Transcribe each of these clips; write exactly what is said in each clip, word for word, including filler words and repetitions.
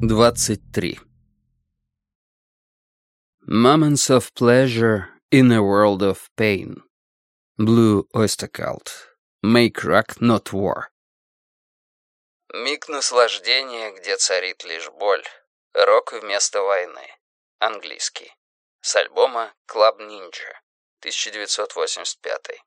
двадцать три. Moments of pleasure in a world of pain. Blue Oyster Cult. Make rock not war. Миг наслаждения, где царит лишь боль. Рок вместо войны. Английский. С альбома Club Ninja. тысяча девятьсот восемьдесят пятый.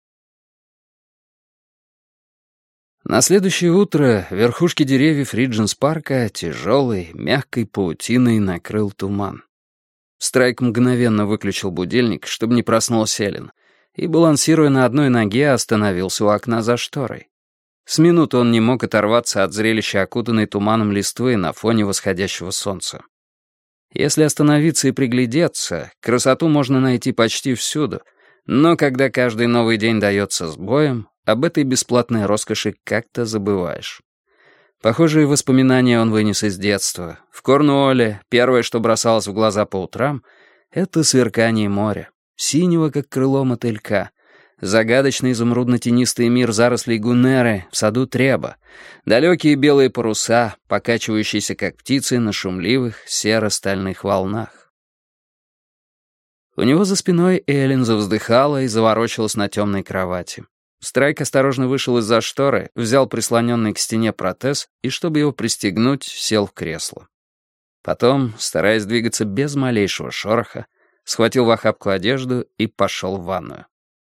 На следующее утро верхушки деревьев Ридженс-парка тяжелой, мягкой паутиной накрыл туман. Страйк мгновенно выключил будильник, чтобы не проснулась Эллен, и, балансируя на одной ноге, остановился у окна за шторой. С минуты он не мог оторваться от зрелища окутанной туманом листвы на фоне восходящего солнца. Если остановиться и приглядеться, красоту можно найти почти всюду, но когда каждый новый день дается с боем, об этой бесплатной роскоши как-то забываешь. Похожие воспоминания он вынес из детства. В Корнуолле первое, что бросалось в глаза по утрам, это сверкание моря, синего, как крыло мотылька, загадочный изумрудно-тенистый мир зарослей гуннеры в саду Треба, далекие белые паруса, покачивающиеся, как птицы, на шумливых серо-стальных волнах. У него за спиной Эллен завздыхала и заворочилась на темной кровати. Страйк осторожно вышел из-за шторы, взял прислоненный к стене протез и, чтобы его пристегнуть, сел в кресло. Потом, стараясь двигаться без малейшего шороха, схватил в охапку одежду и пошел в ванную.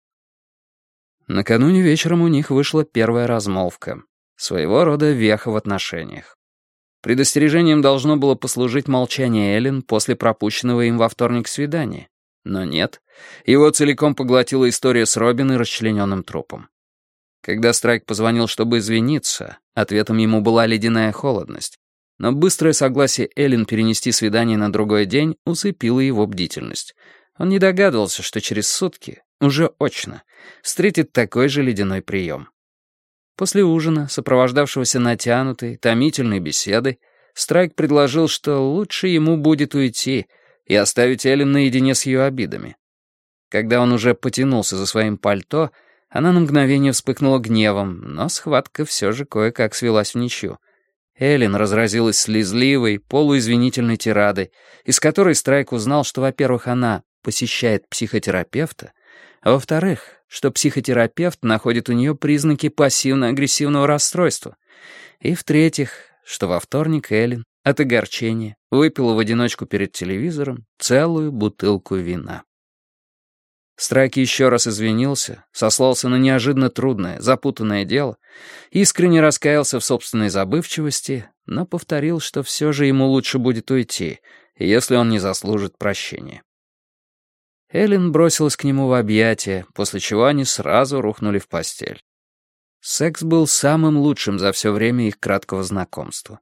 Накануне вечером у них вышла первая размолвка. Своего рода веха в отношениях. Предостережением должно было послужить молчание Эллен после пропущенного им во вторник свидания. Но нет, его целиком поглотила история с Робин и расчлененным трупом. Когда Страйк позвонил, чтобы извиниться, ответом ему была ледяная холодность, но быстрое согласие Эллен перенести свидание на другой день усыпило его бдительность. Он не догадывался, что через сутки, уже очно, встретит такой же ледяной прием. После ужина, сопровождавшегося натянутой, томительной беседой, Страйк предложил, что лучше ему будет уйти и оставить Эллен наедине с ее обидами. Когда он уже потянулся за своим пальто, она на мгновение вспыхнула гневом, но схватка все же кое-как свелась в ничью. Эллен разразилась слезливой, полуизвинительной тирадой, из которой Страйк узнал, что, во-первых, она посещает психотерапевта, а во-вторых, что психотерапевт находит у нее признаки пассивно-агрессивного расстройства, и, в-третьих, что во вторник Эллен от огорчения выпила в одиночку перед телевизором целую бутылку вина. Страйк еще раз извинился, сослался на неожиданно трудное, запутанное дело, искренне раскаялся в собственной забывчивости, но повторил, что все же ему лучше будет уйти, если он не заслужит прощения. Эллен бросилась к нему в объятия, после чего они сразу рухнули в постель. Секс был самым лучшим за все время их краткого знакомства.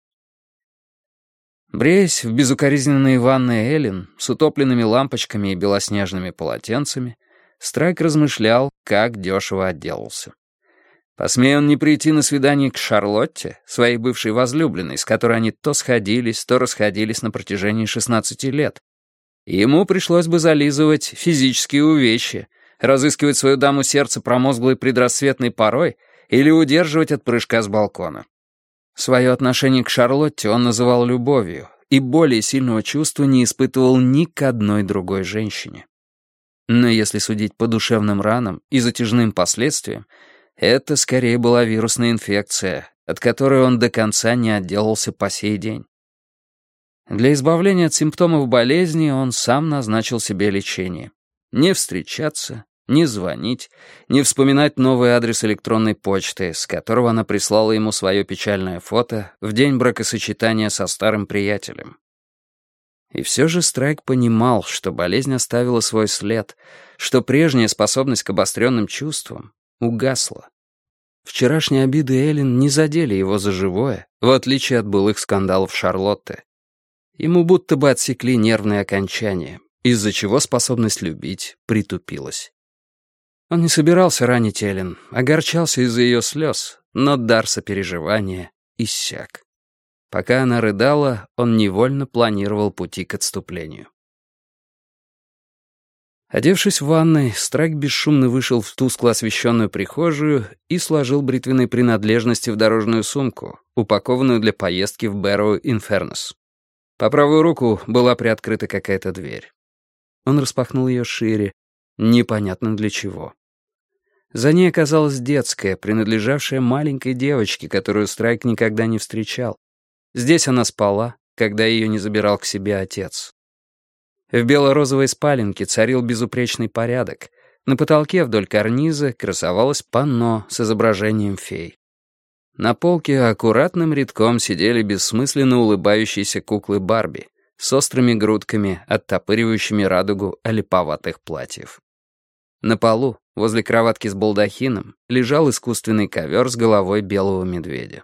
Бреясь в безукоризненной ванной Эллен с утопленными лампочками и белоснежными полотенцами, Страйк размышлял, как дешево отделался. Посмея он не прийти на свидание к Шарлотте, своей бывшей возлюбленной, с которой они то сходились, то расходились на протяжении шестнадцати лет, ему пришлось бы зализывать физические увечья, разыскивать свою даму сердца промозглой предрассветной порой или удерживать от прыжка с балкона. Свое отношение к Шарлотте он называл любовью, и более сильного чувства не испытывал ни к одной другой женщине. Но если судить по душевным ранам и затяжным последствиям, это скорее была вирусная инфекция, от которой он до конца не отделался по сей день. Для избавления от симптомов болезни он сам назначил себе лечение. Не встречаться, не звонить, не вспоминать новый адрес электронной почты, с которого она прислала ему свое печальное фото в день бракосочетания со старым приятелем. И все же Страйк понимал, что болезнь оставила свой след, что прежняя способность к обостренным чувствам угасла. Вчерашние обиды Эллен не задели его за живое, в отличие от былых скандалов Шарлотты. Ему будто бы отсекли нервные окончания, из-за чего способность любить притупилась. Он не собирался ранить Эллен, огорчался из-за ее слез, но дар сопереживания иссяк. Пока она рыдала, он невольно планировал пути к отступлению. Одевшись в ванной, Страйк бесшумно вышел в тускло освещенную прихожую и сложил бритвенные принадлежности в дорожную сумку, упакованную для поездки в Бэрроу-Инфернус. По правую руку была приоткрыта какая-то дверь. Он распахнул ее шире, непонятно для чего. За ней оказалась детская, принадлежавшая маленькой девочке, которую Страйк никогда не встречал. Здесь она спала, когда ее не забирал к себе отец. В бело-розовой спаленке царил безупречный порядок. На потолке вдоль карниза красовалось панно с изображением фей. На полке аккуратным рядком сидели бессмысленно улыбающиеся куклы Барби с острыми грудками, оттопыривающими радугу олиповатых платьев. На полу, возле кроватки с балдахином, лежал искусственный ковер с головой белого медведя.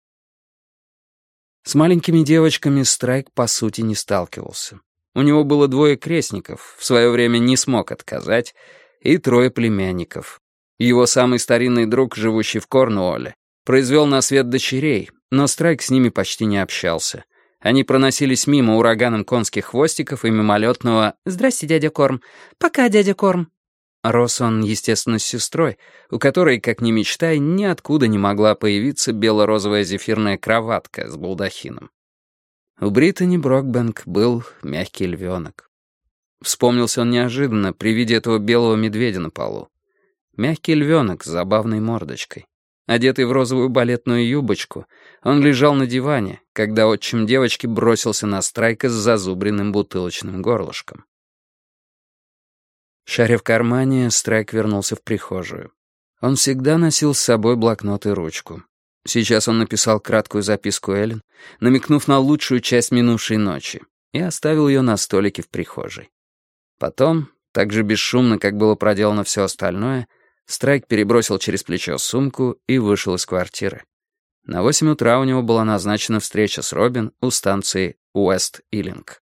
С маленькими девочками Страйк, по сути, не сталкивался. У него было двое крестников, в свое время не смог отказать, и трое племянников. Его самый старинный друг, живущий в Корнуолле, произвел на свет дочерей, но Страйк с ними почти не общался. Они проносились мимо ураганом конских хвостиков и мимолетного «Здрасте, дядя Корм! Пока, дядя Корм!». Рос он, естественно, с сестрой, у которой, как ни мечтай, ниоткуда не могла появиться бело-розовая зефирная кроватка с балдахином. У Британи Брокбэнк был мягкий львенок. Вспомнился он неожиданно при виде этого белого медведя на полу. Мягкий львенок с забавной мордочкой. Одетый в розовую балетную юбочку, он лежал на диване, когда отчим девочки бросился на Страйка с зазубренным бутылочным горлышком. Шаря в кармане, Страйк вернулся в прихожую. Он всегда носил с собой блокнот и ручку. Сейчас он написал краткую записку Эллен, намекнув на лучшую часть минувшей ночи, и оставил ее на столике в прихожей. Потом, так же бесшумно, как было проделано все остальное, Страйк перебросил через плечо сумку и вышел из квартиры. На восемь утра у него была назначена встреча с Робин у станции Уэст-Иллинг.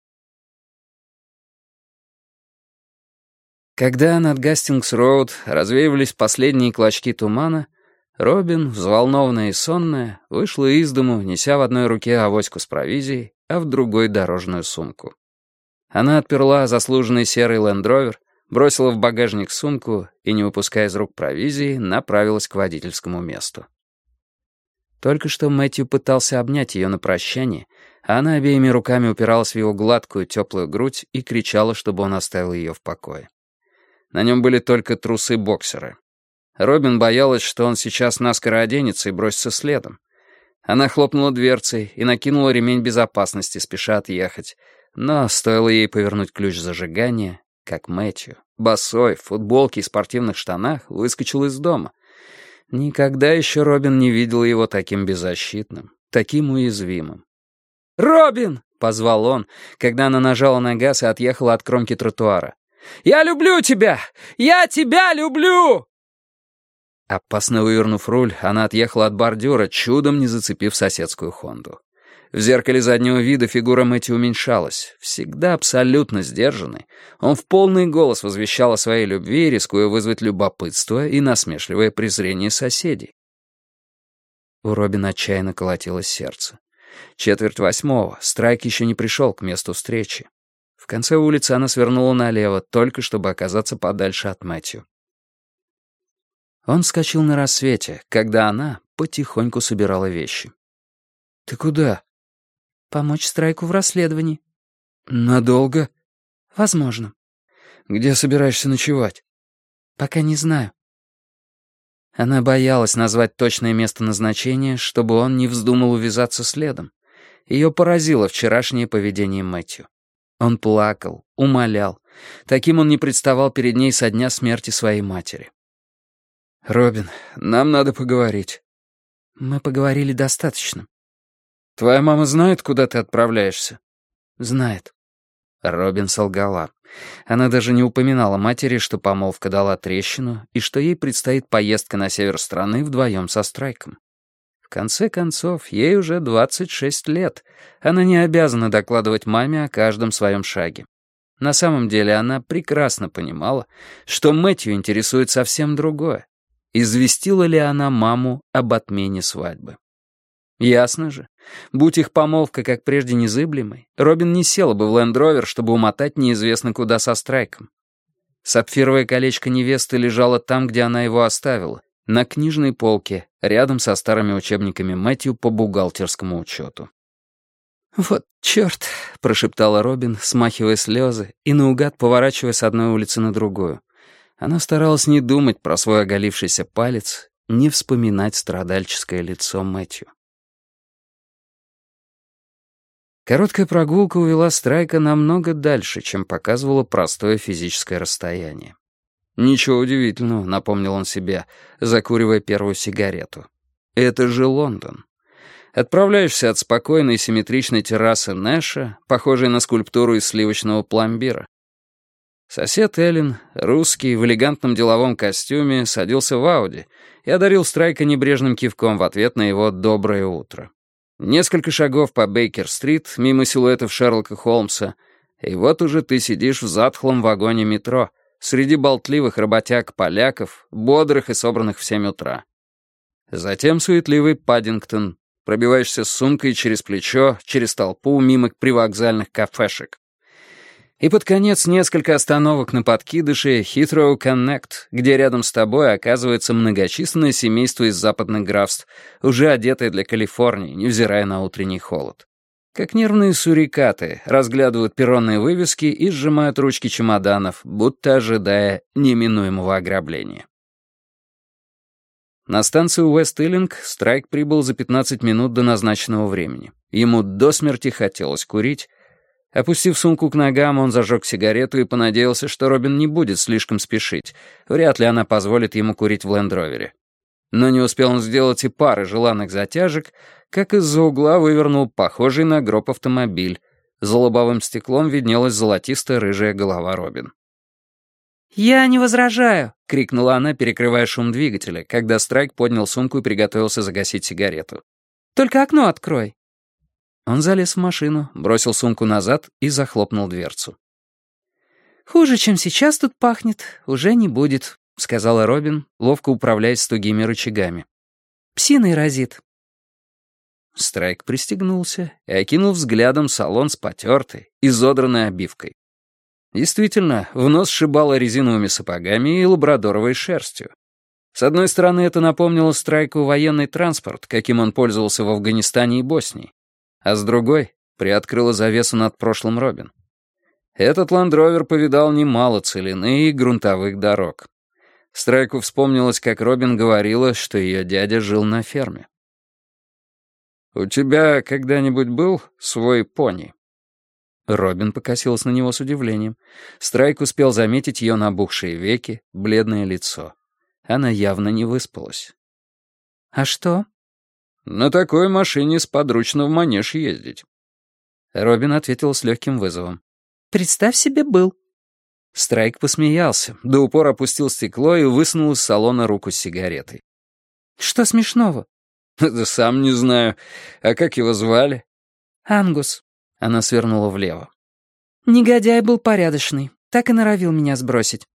Когда над Гастингс-Роуд развеивались последние клочки тумана, Робин, взволнованная и сонная, вышла из дому, неся в одной руке авоську с провизией, а в другой — дорожную сумку. Она отперла заслуженный серый лендровер, бросила в багажник сумку и, не выпуская из рук провизии, направилась к водительскому месту. Только что Мэтью пытался обнять ее на прощание, а она обеими руками упиралась в его гладкую теплую грудь и кричала, чтобы он оставил ее в покое. На нем были только трусы-боксеры. Робин боялась, что он сейчас наскоро оденется и бросится следом. Она хлопнула дверцей и накинула ремень безопасности, спеша отъехать. Но стоило ей повернуть ключ зажигания, как Мэтью, босой, в футболке и спортивных штанах, выскочил из дома. Никогда еще Робин не видела его таким беззащитным, таким уязвимым. «Робин!» — позвал он, когда она нажала на газ и отъехала от кромки тротуара. «Я люблю тебя! Я тебя люблю!» Опасно вывернув руль, она отъехала от бордюра, чудом не зацепив соседскую Хонду. В зеркале заднего вида фигура Мэтью уменьшалась. Всегда абсолютно сдержанный, он в полный голос возвещал о своей любви, рискуя вызвать любопытство и насмешливое презрение соседей. У Робин отчаянно колотилось сердце. Четверть восьмого, Страйк еще не пришел к месту встречи. В конце улицы она свернула налево, только чтобы оказаться подальше от Мэтью. Он вскочил на рассвете, когда она потихоньку собирала вещи. «Ты куда?» «Помочь Страйку в расследовании». «Надолго?» «Возможно». «Где собираешься ночевать?» «Пока не знаю». Она боялась назвать точное место назначения, чтобы он не вздумал увязаться следом. Ее поразило вчерашнее поведение Мэтью. Он плакал, умолял. Таким он не представал перед ней со дня смерти своей матери. «Робин, нам надо поговорить». «Мы поговорили достаточно». «Твоя мама знает, куда ты отправляешься?» «Знает». Робин солгала. Она даже не упоминала матери, что помолвка дала трещину и что ей предстоит поездка на север страны вдвоем со Страйком. В конце концов, ей уже двадцать шесть лет. Она не обязана докладывать маме о каждом своем шаге. На самом деле она прекрасно понимала, что Мэтью интересует совсем другое. Известила ли она маму об отмене свадьбы? Ясно же. Будь их помолвка, как прежде, незыблемой, Робин не села бы в Лэнд-Ровер, чтобы умотать неизвестно куда со Страйком. Сапфировое колечко невесты лежало там, где она его оставила, на книжной полке, рядом со старыми учебниками Мэтью по бухгалтерскому учету. «Вот черт», — прошептала Робин, смахивая слезы и наугад поворачивая с одной улицы на другую. Она старалась не думать про свой оголившийся палец, не вспоминать страдальческое лицо Мэтью. Короткая прогулка увела Страйка намного дальше, чем показывало простое физическое расстояние. «Ничего удивительного», — напомнил он себе, закуривая первую сигарету. «Это же Лондон». Отправляешься от спокойной симметричной террасы Нэша, похожей на скульптуру из сливочного пломбира. Сосед Эллен, русский, в элегантном деловом костюме, садился в Ауди и одарил Страйка небрежным кивком в ответ на его «доброе утро». Несколько шагов по Бейкер-стрит, мимо силуэтов Шерлока Холмса, и вот уже ты сидишь в затхлом вагоне метро, среди болтливых работяг-поляков, бодрых и собранных в семь утра. Затем суетливый Паддингтон, пробиваешься с сумкой через плечо, через толпу, мимо привокзальных кафешек. И под конец несколько остановок на подкидыше Heathrow Connect, где рядом с тобой оказывается многочисленное семейство из западных графств, уже одетое для Калифорнии, невзирая на утренний холод. Как нервные сурикаты, разглядывают перронные вывески и сжимают ручки чемоданов, будто ожидая неминуемого ограбления. На станцию Уэст-Иллинг Страйк прибыл за пятнадцать минут до назначенного времени. Ему до смерти хотелось курить. Опустив сумку к ногам, он зажег сигарету и понадеялся, что Робин не будет слишком спешить. Вряд ли она позволит ему курить в Лэнд-Ровере. Но не успел он сделать и пары желанных затяжек, как из-за угла вывернул похожий на гроб автомобиль. За лобовым стеклом виднелась золотисто-рыжая голова Робин. «Я не возражаю!» — крикнула она, перекрывая шум двигателя, когда Страйк поднял сумку и приготовился загасить сигарету. «Только окно открой!» Он залез в машину, бросил сумку назад и захлопнул дверцу. «Хуже, чем сейчас тут пахнет, уже не будет», — сказала Робин, ловко управляясь с тугими рычагами. «Псиной разит». Страйк пристегнулся и окинул взглядом салон с потертой, изодранной обивкой. Действительно, в нос сшибало резиновыми сапогами и лабрадоровой шерстью. С одной стороны, это напомнило Страйку военный транспорт, каким он пользовался в Афганистане и Боснии, а с другой — приоткрыло завесу над прошлым Робин. Этот ландровер повидал немало целины и грунтовых дорог. Страйку вспомнилось, как Робин говорила, что ее дядя жил на ферме. «У тебя когда-нибудь был свой пони?» Робин покосилась на него с удивлением. Страйк успел заметить ее набухшие веки, бледное лицо. Она явно не выспалась. «А что?» «На такой машине сподручно в манеж ездить». Робин ответил с легким вызовом. «Представь себе, был». Страйк посмеялся, до упора опустил стекло и высунул из салона руку с сигаретой. «Что смешного?» «Да сам не знаю. А как его звали?» «Ангус». Она свернула влево. «Негодяй был порядочный, так и норовил меня сбросить».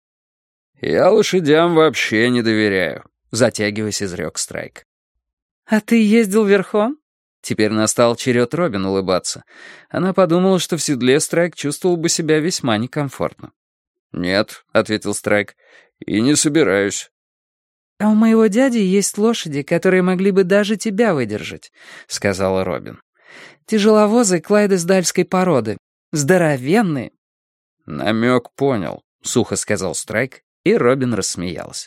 «Я лошадям вообще не доверяю», — затягиваясь, изрек Страйк. «А ты ездил верхом?» Теперь настал черед Робин улыбаться. Она подумала, что в седле Страйк чувствовал бы себя весьма некомфортно. «Нет», — ответил Страйк, — «и не собираюсь». «А у моего дяди есть лошади, которые могли бы даже тебя выдержать», — сказала Робин. «Тяжеловозы клайдесдальской породы. Здоровенные». «Намек понял», — сухо сказал Страйк, и Робин рассмеялась.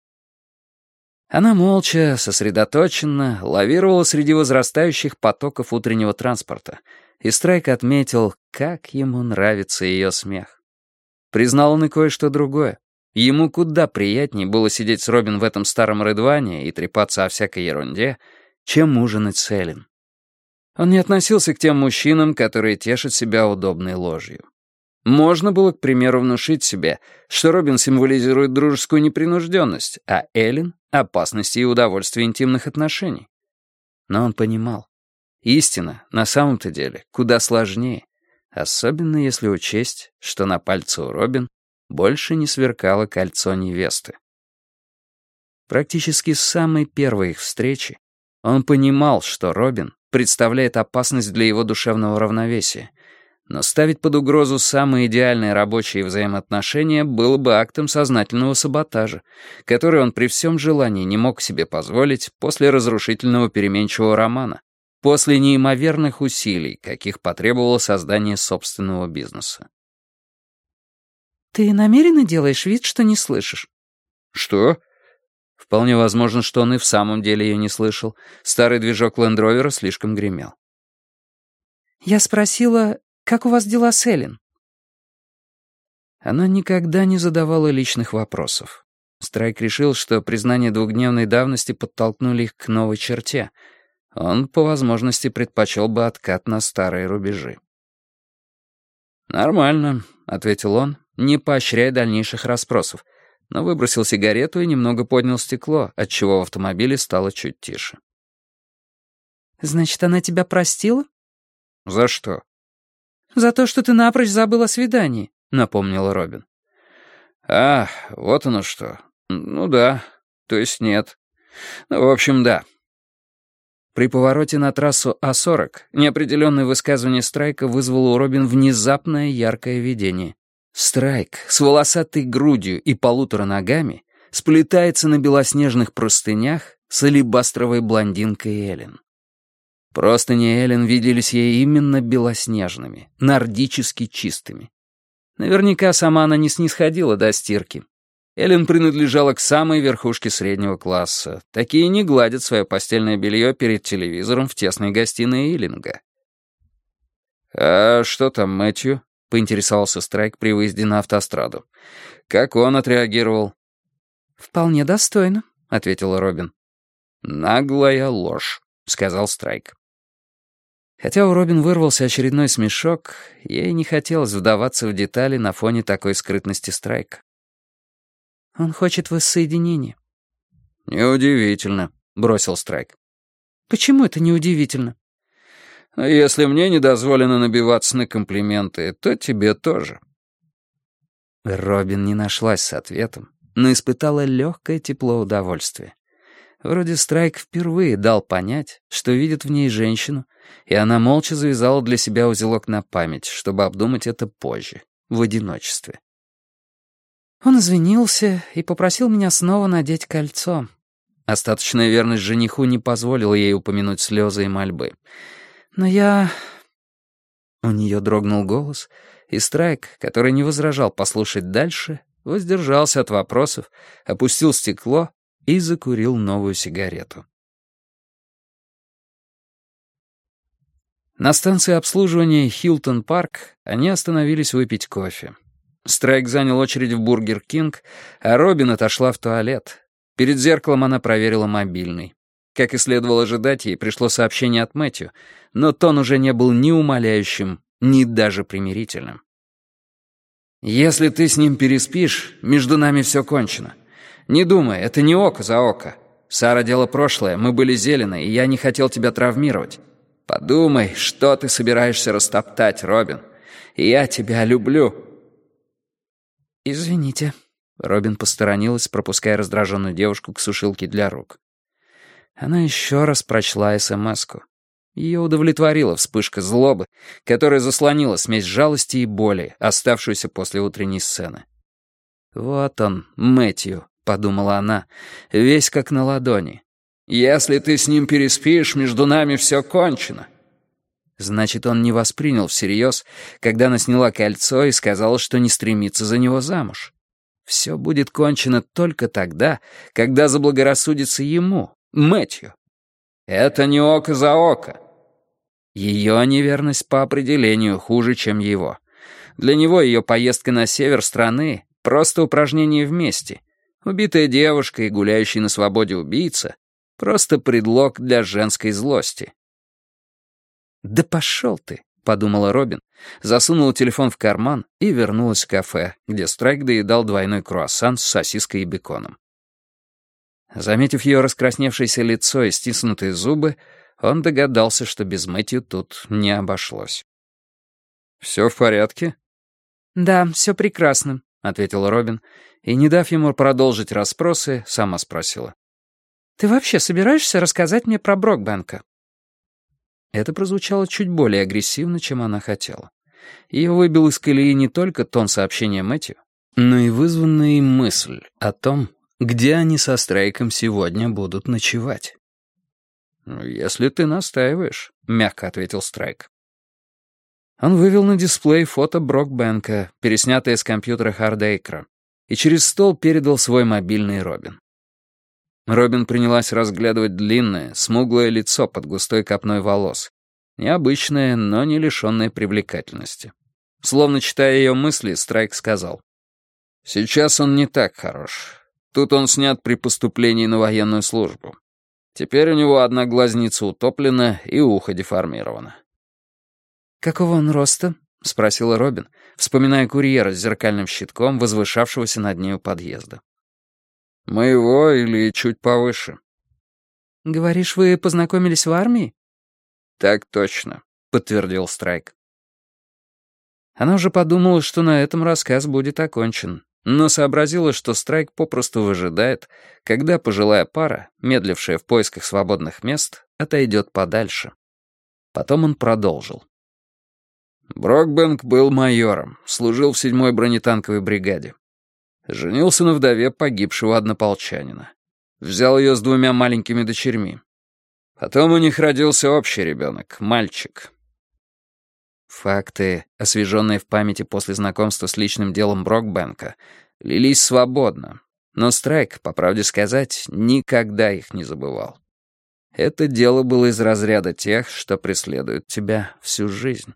Она молча, сосредоточенно лавировала среди возрастающих потоков утреннего транспорта, и Страйк отметил, как ему нравится ее смех. Признал он и кое-что другое. Ему куда приятнее было сидеть с Робин в этом старом рыдване и трепаться о всякой ерунде, чем ужинать с Эллен. Он не относился к тем мужчинам, которые тешат себя удобной ложью. Можно было, к примеру, внушить себе, что Робин символизирует дружескую непринужденность, а Эллен — опасность и удовольствие интимных отношений. Но он понимал, истина на самом-то деле куда сложнее, особенно если учесть, что на пальце у Робин больше не сверкало кольцо невесты. Практически с самой первой их встречи он понимал, что Робин представляет опасность для его душевного равновесия, Но ставить под угрозу самые идеальные рабочие взаимоотношения было бы актом сознательного саботажа, который он при всем желании не мог себе позволить после разрушительного переменчивого романа, после неимоверных усилий, каких потребовало создание собственного бизнеса. «Ты намеренно делаешь вид, что не слышишь?» «Что?» Вполне возможно, что он и в самом деле ее не слышал. Старый движок Лэнд-Ровера слишком гремел. «Я спросила, как у вас дела с Эллен?» Она никогда не задавала личных вопросов. Страйк решил, что признание двухдневной давности подтолкнули их к новой черте. Он, по возможности, предпочел бы откат на старые рубежи. «Нормально», — ответил он, не поощряя дальнейших расспросов, но выбросил сигарету и немного поднял стекло, отчего в автомобиле стало чуть тише. «Значит, она тебя простила?» «За что?» «За то, что ты напрочь забыл о свидании», — напомнила Робин. «А, вот оно что. Ну да, то есть нет. Ну, в общем, да». При повороте на трассу А сорок неопределенное высказывание Страйка вызвало у Робин внезапное яркое видение. Страйк с волосатой грудью и полутора ногами сплетается на белоснежных простынях с алебастровой блондинкой Эллен. Простыни Эллен виделись ей именно белоснежными, нордически чистыми. Наверняка сама она не снисходила до стирки. Эллен принадлежала к самой верхушке среднего класса. Такие не гладят свое постельное белье перед телевизором в тесной гостиной Иллинга. «А что там Мэтью?» — поинтересовался Страйк при выезде на автостраду. «Как он отреагировал?» «Вполне достойно», — ответила Робин. «Наглая ложь», — сказал Страйк. Хотя у Робин вырвался очередной смешок, ей не хотелось вдаваться в детали на фоне такой скрытности Страйка. «Он хочет воссоединения». «Неудивительно», — бросил Страйк. «Почему это неудивительно?» «Если мне не дозволено набиваться на комплименты, то тебе тоже». Робин не нашлась с ответом, но испытала легкое тепло удовольствия. Вроде Страйк впервые дал понять, что видит в ней женщину, и она молча завязала для себя узелок на память, чтобы обдумать это позже, в одиночестве. Он извинился и попросил меня снова надеть кольцо. Остаточная верность жениху не позволила ей упомянуть слезы и мольбы. Но я... У нее дрогнул голос, и Страйк, который не возражал послушать дальше, воздержался от вопросов, опустил стекло и закурил новую сигарету. На станции обслуживания Хилтон-Парк они остановились выпить кофе. Страйк занял очередь в Бургер Кинг, а Робин отошла в туалет. Перед зеркалом она проверила мобильный. Как и следовало ожидать, ей пришло сообщение от Мэтью, но тон уже не был ни умоляющим, ни даже примирительным. «Если ты с ним переспишь, между нами все кончено. Не думай, это не око за око. Сара — дело прошлое, мы были зелены, и я не хотел тебя травмировать. Подумай, что ты собираешься растоптать, Робин. Я тебя люблю». «Извините». Робин посторонилась, пропуская раздраженную девушку к сушилке для рук. Она еще раз прочла эс-эм-эску. Ее удовлетворила вспышка злобы, которая заслонила смесь жалости и боли, оставшуюся после утренней сцены. «Вот он, Мэтью», — подумала она, — «весь как на ладони. Если ты с ним переспишь, между нами все кончено». Значит, он не воспринял всерьез, когда она сняла кольцо и сказала, что не стремится за него замуж. Все будет кончено только тогда, когда заблагорассудится ему, Мэтью. Это не око за око. Ее неверность по определению хуже, чем его. Для него ее поездка на север страны — просто упражнение вместе. Убитая девушка и гуляющий на свободе убийца — просто предлог для женской злости. «Да пошел ты», — подумала Робин, засунула телефон в карман и вернулась в кафе, где Страйк доедал двойной круассан с сосиской и беконом. Заметив ее раскрасневшееся лицо и стиснутые зубы, он догадался, что без Мэтью тут не обошлось. «Все в порядке?» «Да, все прекрасно», — ответила Робин, и, не дав ему продолжить расспросы, сама спросила. «Ты вообще собираешься рассказать мне про Брокбенка?» Это прозвучало чуть более агрессивно, чем она хотела. Ее выбил из колеи не только тон сообщения Мэтью, но и вызванная им мысль о том, где они со Страйком сегодня будут ночевать. «Если ты настаиваешь», — мягко ответил Страйк. Он вывел на дисплей фото Брокбенка, переснятое с компьютера Хардейкера, и через стол передал свой мобильный Робин. Робин принялась разглядывать длинное, смуглое лицо под густой копной волос. Необычное, но не лишенное привлекательности. Словно читая ее мысли, Страйк сказал: «Сейчас он не так хорош. Тут он снят при поступлении на военную службу. Теперь у него одна глазница утоплена и ухо деформировано». «Какого он роста?» — спросила Робин, вспоминая курьера с зеркальным щитком, возвышавшегося над ней у подъезда. «Моего или чуть повыше». «Говоришь, вы познакомились в армии?» «Так точно», — подтвердил Страйк. Она уже подумала, что на этом рассказ будет окончен, но сообразила, что Страйк попросту выжидает, когда пожилая пара, медлившая в поисках свободных мест, отойдет подальше. Потом он продолжил. Брокбенк был майором, служил в седьмой бронетанковой бригаде. Женился на вдове погибшего однополчанина. Взял ее с двумя маленькими дочерьми. Потом у них родился общий ребенок, мальчик. Факты, освеженные в памяти после знакомства с личным делом Брокбенка, лились свободно, но Страйк, по правде сказать, никогда их не забывал. Это дело было из разряда тех, что преследуют тебя всю жизнь.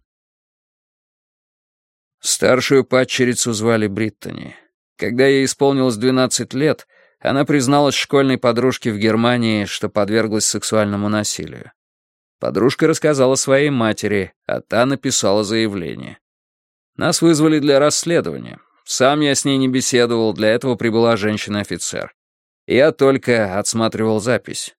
Старшую падчерицу звали Бриттани. Когда ей исполнилось двенадцать лет, она призналась школьной подружке в Германии, что подверглась сексуальному насилию. Подружка рассказала своей матери, а та написала заявление. Нас вызвали для расследования. Сам я с ней не беседовал, для этого прибыла женщина-офицер. Я только отсматривал запись.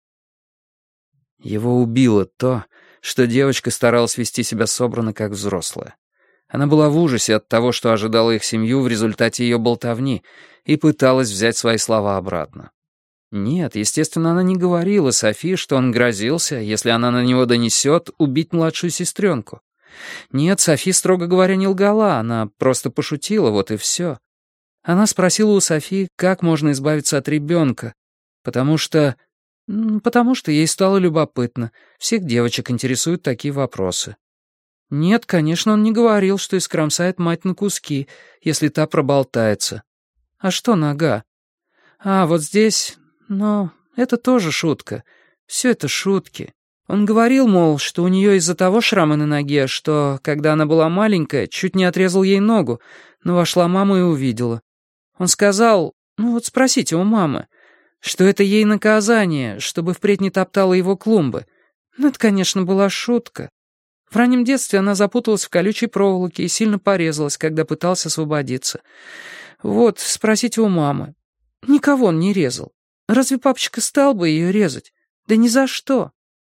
Его убило то, что девочка старалась вести себя собранно, как взрослая. Она была в ужасе от того, что ожидала их семью в результате ее болтовни, и пыталась взять свои слова обратно. Нет, естественно, она не говорила Софи, что он грозился, если она на него донесет, убить младшую сестренку. Нет, Софи, строго говоря, не лгала, она просто пошутила, вот и все. Она спросила у Софи, как можно избавиться от ребенка, потому что... потому что ей стало любопытно. Всех девочек интересуют такие вопросы. Нет, конечно, он не говорил, что искромсает мать на куски, если та проболтается. А что нога? А, вот здесь... ну, это тоже шутка. Все это шутки. Он говорил, мол, что у нее из-за того шрама на ноге, что, когда она была маленькая, чуть не отрезал ей ногу, но вошла мама и увидела. Он сказал, ну вот спросите у мамы, что это ей наказание, чтобы впредь не топтала его клумбы. Ну, это, конечно, была шутка. В раннем детстве она запуталась в колючей проволоке и сильно порезалась, когда пыталась освободиться. Вот, спросите у мамы. Никого он не резал. Разве папочка стал бы ее резать? Да ни за что.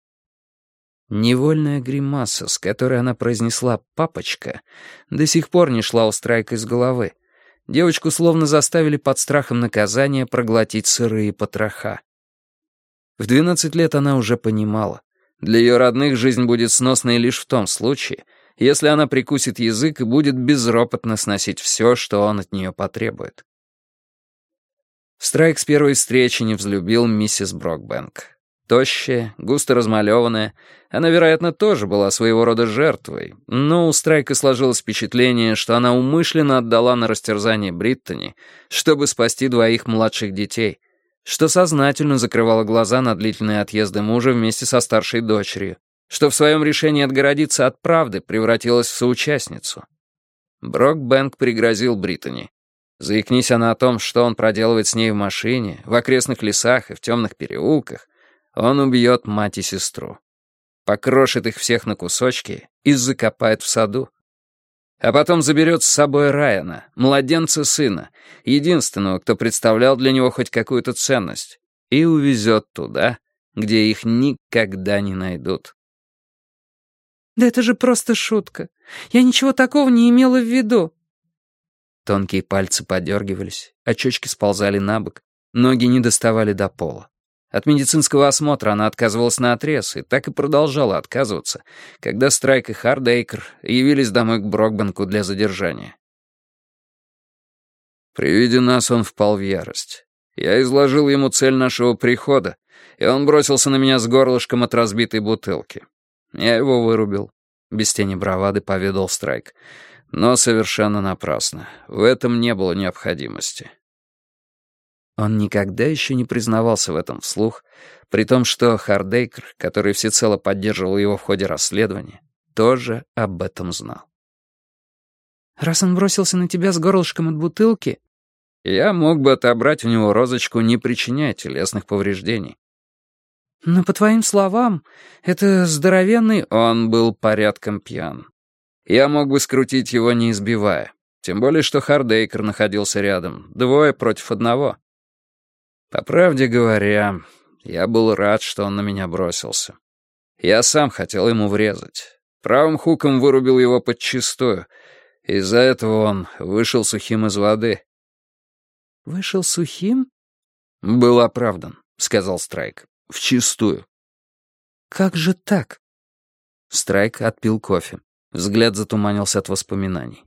Невольная гримаса, с которой она произнесла «папочка», до сих пор не шла у Страйка из головы. Девочку словно заставили под страхом наказания проглотить сырые потроха. В двенадцать лет она уже понимала. Для ее родных жизнь будет сносной лишь в том случае, если она прикусит язык и будет безропотно сносить все, что он от нее потребует. Страйк с первой встречи не взлюбил миссис Брокбенк. Тощая, густо размалеванная, она, вероятно, тоже была своего рода жертвой, но у Страйка сложилось впечатление, что она умышленно отдала на растерзание Бриттани, чтобы спасти двоих младших детей, что сознательно закрывала глаза на длительные отъезды мужа вместе со старшей дочерью, что в своем решении отгородиться от правды превратилась в соучастницу. Брокбенк пригрозил Бриттани. Заикнись она о том, что он проделывает с ней в машине, в окрестных лесах и в темных переулках, он убьет мать и сестру. Покрошит их всех на кусочки и закопает в саду. А потом заберет с собой Райана, младенца сына, единственного, кто представлял для него хоть какую-то ценность, и увезет туда, где их никогда не найдут. «Да это же просто шутка. Я ничего такого не имела в виду». Тонкие пальцы подергивались, очечки сползали на бок, ноги не доставали до пола. От медицинского осмотра она отказывалась наотрез и так и продолжала отказываться, когда Страйк и Хардейкер явились домой к Брокбенку для задержания. При виде нас он впал в ярость. Я изложил ему цель нашего прихода, и он бросился на меня с горлышком от разбитой бутылки. Я его вырубил. Без тени бравады поведал Страйк. Но совершенно напрасно. В этом не было необходимости. Он никогда еще не признавался в этом вслух, при том, что Хардейкер, который всецело поддерживал его в ходе расследования, тоже об этом знал. «Раз он бросился на тебя с горлышком от бутылки...» «Я мог бы отобрать у него розочку, не причиняя телесных повреждений». «Но, по твоим словам, это здоровенный...» Он был порядком пьян. Я мог бы скрутить его, не избивая. Тем более, что Хардейкер находился рядом. Двое против одного. По правде говоря, я был рад, что он на меня бросился. Я сам хотел ему врезать. Правым хуком вырубил его подчистую. Из-за этого он вышел сухим из воды. «Вышел сухим?» «Был оправдан», — сказал Страйк. «Вчистую». «Как же так?» Страйк отпил кофе. Взгляд затуманился от воспоминаний.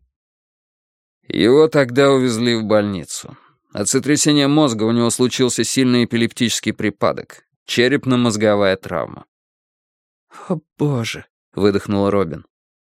Его тогда увезли в больницу. От сотрясения мозга у него случился сильный эпилептический припадок. Черепно-мозговая травма. «О, боже!» — выдохнул Робин.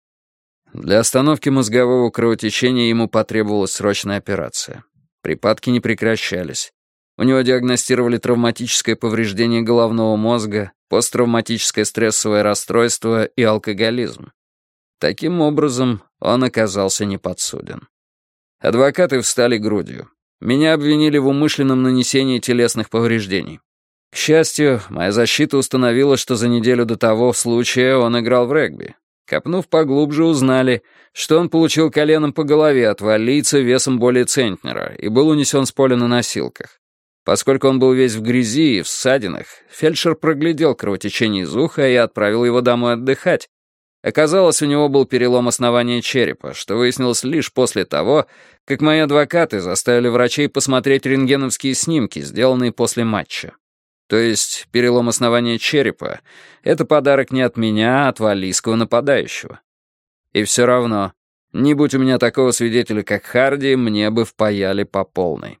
Для остановки мозгового кровотечения ему потребовалась срочная операция. Припадки не прекращались. У него диагностировали травматическое повреждение головного мозга, посттравматическое стрессовое расстройство и алкоголизм. Таким образом, он оказался неподсуден. Адвокаты встали грудью. Меня обвинили в умышленном нанесении телесных повреждений. К счастью, моя защита установила, что за неделю до того случая он играл в регби. Копнув поглубже, узнали, что он получил коленом по голове от валлийца весом более центнера и был унесен с поля на носилках. Поскольку он был весь в грязи и в ссадинах, фельдшер проглядел кровотечение из уха и отправил его домой отдыхать. Оказалось, у него был перелом основания черепа, что выяснилось лишь после того, как мои адвокаты заставили врачей посмотреть рентгеновские снимки, сделанные после матча. То есть перелом основания черепа — это подарок не от меня, а от валлийского нападающего. И все равно, не будь у меня такого свидетеля, как Харди, мне бы впаяли по полной.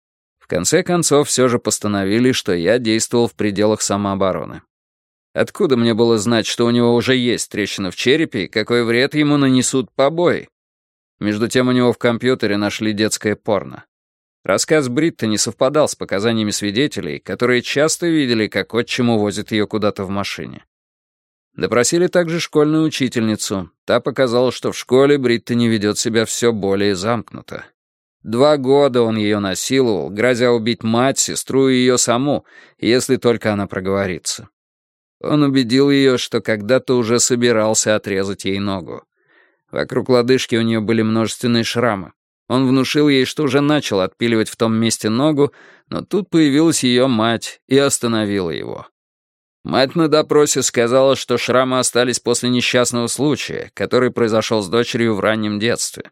В конце концов, все же постановили, что я действовал в пределах самообороны. Откуда мне было знать, что у него уже есть трещина в черепе и какой вред ему нанесут побои? Между тем у него в компьютере нашли детское порно. Рассказ Бритта не совпадал с показаниями свидетелей, которые часто видели, как отчим увозит ее куда-то в машине. Допросили также школьную учительницу. Та показала, что в школе Бритта не ведет себя все более замкнуто. Два года он ее насиловал, грозя убить мать, сестру и ее саму, если только она проговорится. Он убедил ее, что когда-то уже собирался отрезать ей ногу. Вокруг лодыжки у нее были множественные шрамы. Он внушил ей, что уже начал отпиливать в том месте ногу, но тут появилась ее мать и остановила его. Мать на допросе сказала, что шрамы остались после несчастного случая, который произошел с дочерью в раннем детстве.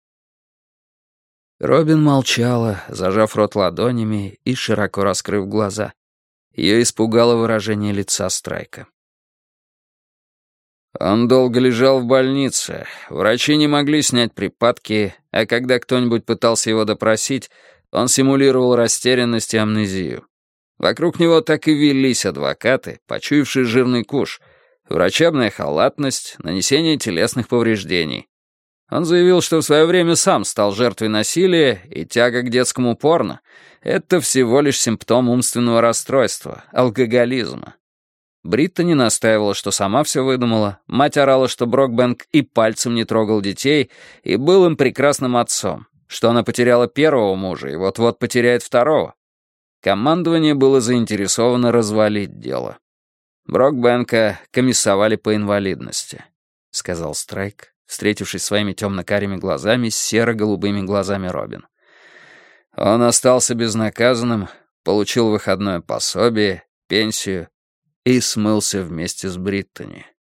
Робин молчала, зажав рот ладонями и широко раскрыв глаза. Ее испугало выражение лица Страйка. Он долго лежал в больнице. Врачи не могли снять припадки, а когда кто-нибудь пытался его допросить, он симулировал растерянность и амнезию. Вокруг него так и велись адвокаты, почуявшие жирный куш, врачебная халатность, нанесение телесных повреждений. Он заявил, что в свое время сам стал жертвой насилия, и тяга к детскому порно — это всего лишь симптом умственного расстройства, алкоголизма. Бритта не настаивала, что сама все выдумала, мать орала, что Брокбенк и пальцем не трогал детей, и был им прекрасным отцом, что она потеряла первого мужа и вот-вот потеряет второго. Командование было заинтересовано развалить дело. Брокбенка комиссовали по инвалидности, — сказал Страйк, встретившись своими темно-карими глазами с серо-голубыми глазами Робин. Он остался безнаказанным, получил выходное пособие, пенсию и смылся вместе с Бриттани.